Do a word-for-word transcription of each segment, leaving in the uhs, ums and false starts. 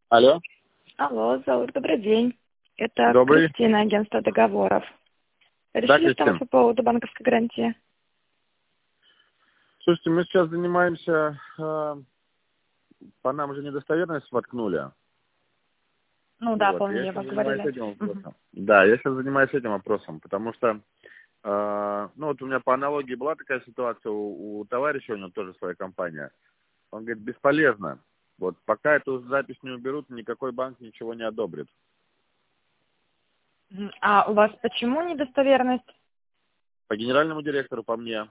Алло. Алло, Заур, добрый день. Это Добрый. Кристина, агентство договоров. Да, Решили Кристина. там по поводу банковской гарантии? Слушайте, мы сейчас занимаемся, э, по нам уже недостоверность воткнули. Ну да, Вот. помню, Я я сейчас вам занимаюсь говорила. этим Мгм. вопросом. Да, я сейчас занимаюсь этим вопросом, потому что, э, ну вот у меня по аналогии была такая ситуация у, у товарища, у него тоже своя компания. Он говорит, бесполезно. Вот пока эту запись не уберут, никакой банк ничего не одобрит. Мгм. А у вас почему недостоверность? По генеральному директору, по мне.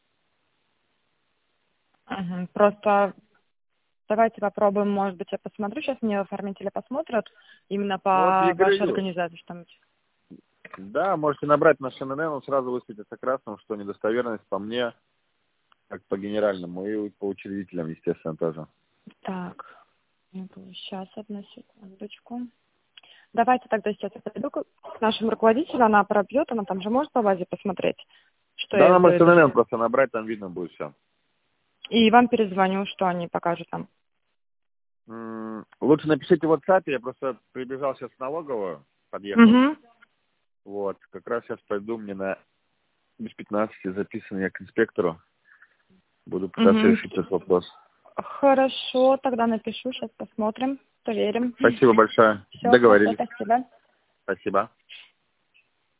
Мгм. Просто давайте попробуем, может быть, я посмотрю, сейчас мне оформители посмотрят именно Ну вот я по вашей говорю, организации, что там. да, можете набрать наш эн эн эн, он сразу высветится красным, что недостоверность по мне, как по генеральному, и по учредителям, естественно, тоже. Так, сейчас, одну секундочку. Давайте тогда сейчас я подойду к к нашему руководителю, она пробьет, она там же может по базе посмотреть, что Да, я она имею может в эн эн виду. эн просто набрать, там видно будет все. И вам перезвоню, что они покажут там. М, Лучше напишите в WhatsApp, я просто прибежал сейчас в налоговую, подъехал. Угу. Вот, как раз сейчас пойду, мне на без пятнадцати записан я к инспектору. Буду пытаться Угу. решить этот вопрос. Хорошо, тогда напишу, сейчас посмотрим, проверим. Спасибо большое. Все, хорошо, Договорились. спасибо. Спасибо.